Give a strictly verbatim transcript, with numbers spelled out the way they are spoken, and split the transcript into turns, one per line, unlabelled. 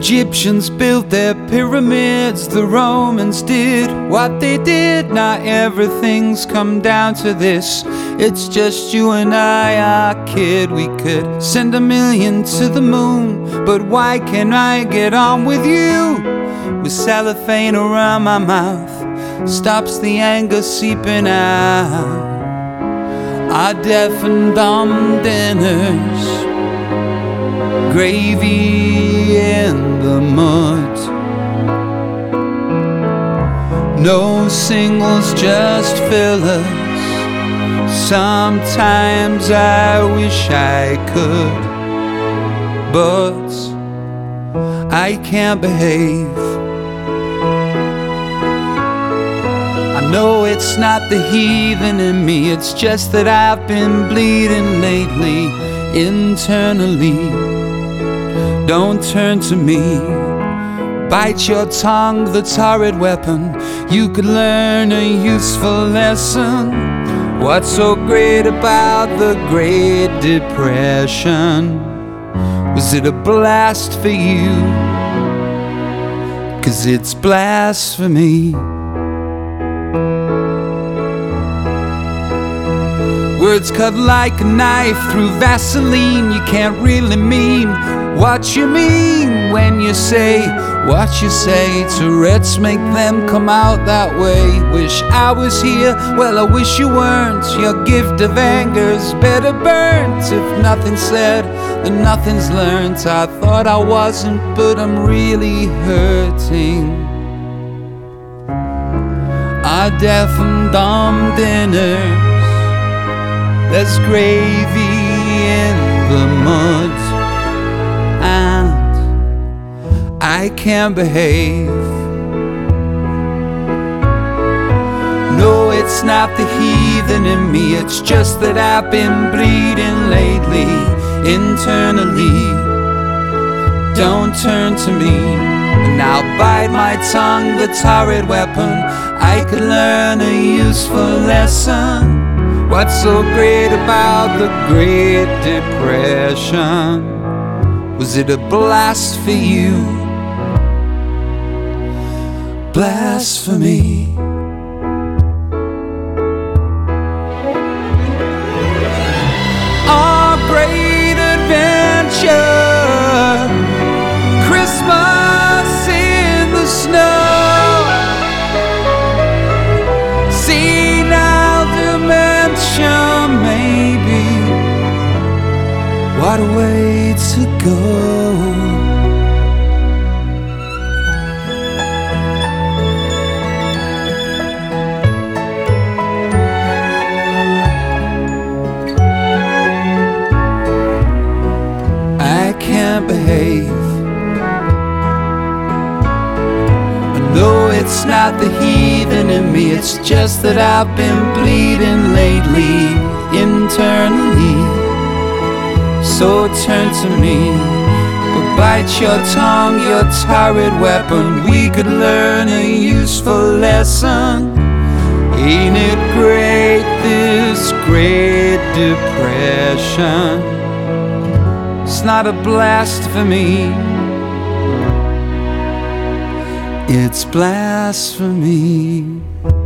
Egyptians built their pyramids, the Romans did what they did. Now everything's come down to this. It's just you and I, our kid. We could send a million to the moon, but why can't I get on with you? With cellophane around my mouth stops the anger seeping out. Our deaf and dumb dinners, gravy in the mud. No singles, just fillers. Sometimes I wish I could, but I can't behave. I know it's not the heathen in me, it's just that I've been bleeding lately, internally. Don't turn to me, bite your tongue, the torrid weapon. You could learn a useful lesson. What's so great about the Great Depression? Was it a blast for you? 'Cause it's blasphemy. Words cut like a knife through Vaseline. You can't really mean what you mean when you say what you say. Tourette's make them come out that way. Wish I was here, well I wish you weren't. Your gift of anger's better burnt. If nothing's said, then nothing's learnt. I thought I wasn't, but I'm really hurting. Our deaf and dumb dinners, there's gravy in the mud, and I can't behave. No, it's not the heathen in me, it's just that I've been bleeding lately, internally. Don't turn to me, and I'll bite my tongue, the torrid weapon. I could learn a useful lesson. What's so great about the Great Depression? Was it a blast for you? Blasphemy. Our great adventure, Christmas in the snow. Maybe, what a way to go. I can't behave. No, it's not the heathen in me, it's just that I've been bleeding lately, internally. So turn to me, but bite your tongue, your torrid weapon. We could learn a useful lesson. Ain't it great, this Great Depression? It's not a blast for me, it's blasphemy.